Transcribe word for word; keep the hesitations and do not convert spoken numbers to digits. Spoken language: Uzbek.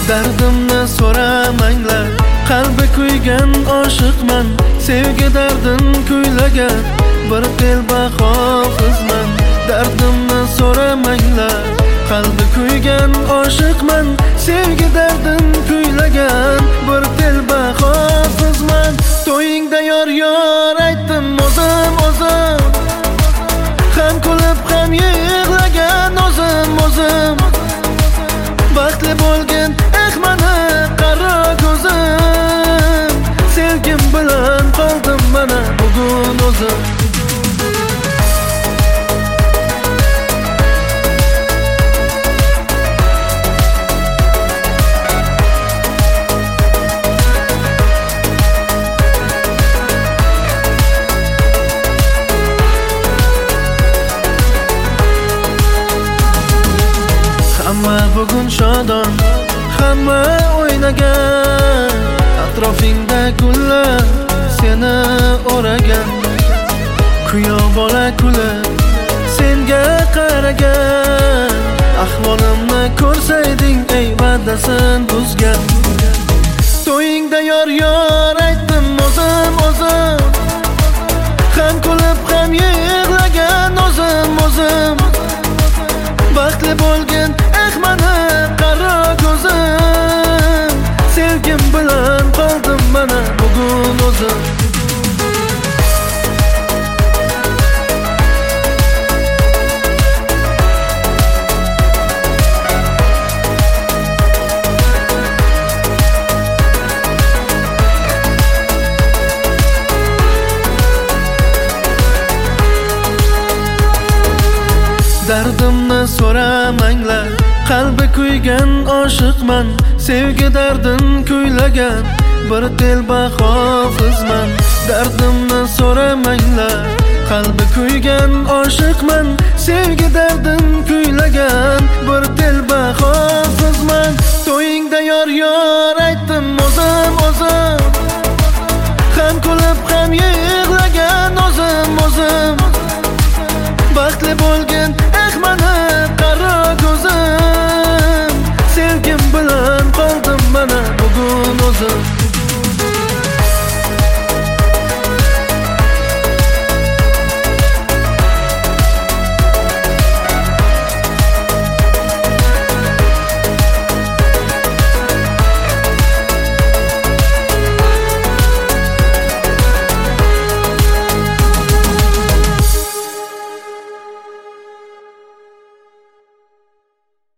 Dardimni so'ramanglar, qalbi kuygan oshiqman, sevgi dardin kuylagan bir telba hofizman. Dardimni so'ramanglar, qalbi kuygan oshiqman, sevgi dardin kuylagan bir telba hofizman. To'yingda yor yor aytdim o'zim o'zim, ham kulib ham yig'lagan o'zim o'zim. Baxtli bo'lgin eh mani qaro ko'zim, sevgim bilan qoldim mana bugun o'zim. Hamma bugun shodon, hamma o'ynagan, atrofingda gullar seni o'ragan. Kuyov bola kulib senga qaragan, ahvolimni ko'rsayding ey va'dasin buzgan. To'yingda yor yor aytdim o'zim o'zim, ham kulib ham yig'lagan o'zim o'zim. Baxtli bo'lgin eh mani qaro ko'zim, sevgim bilan qoldim mana bugun o'zim. Dardimni so'ramanglar, qalbi kuygan oshiqman, sevgi dardin kuylagan bir telba hofizman. Dardimni so'ramanglar, qalbi kuygan oshiqman, sevgi dardin